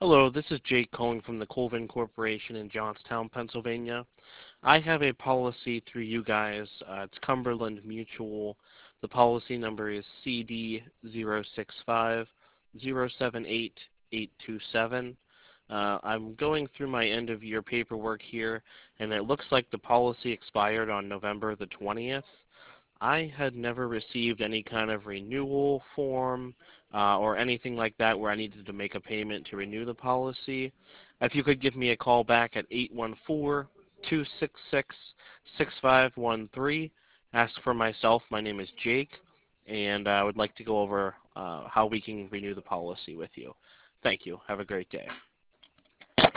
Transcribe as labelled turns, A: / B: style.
A: Hello, this is Jake calling from the Colvin Corporation in Johnstown, Pennsylvania. I have a policy through you guys. It's Cumberland Mutual. The policy number is CD065078827. I'm going through my end of year paperwork here, and it looks like the policy expired on November the 20th. I had never received any kind of renewal form or anything like that where I needed to make a payment to renew the policy. If you could give me a call back at 814-266-6513, ask for myself. My name is Jake, and I would like to go over how we can renew the policy with you. Thank you. Have a great day.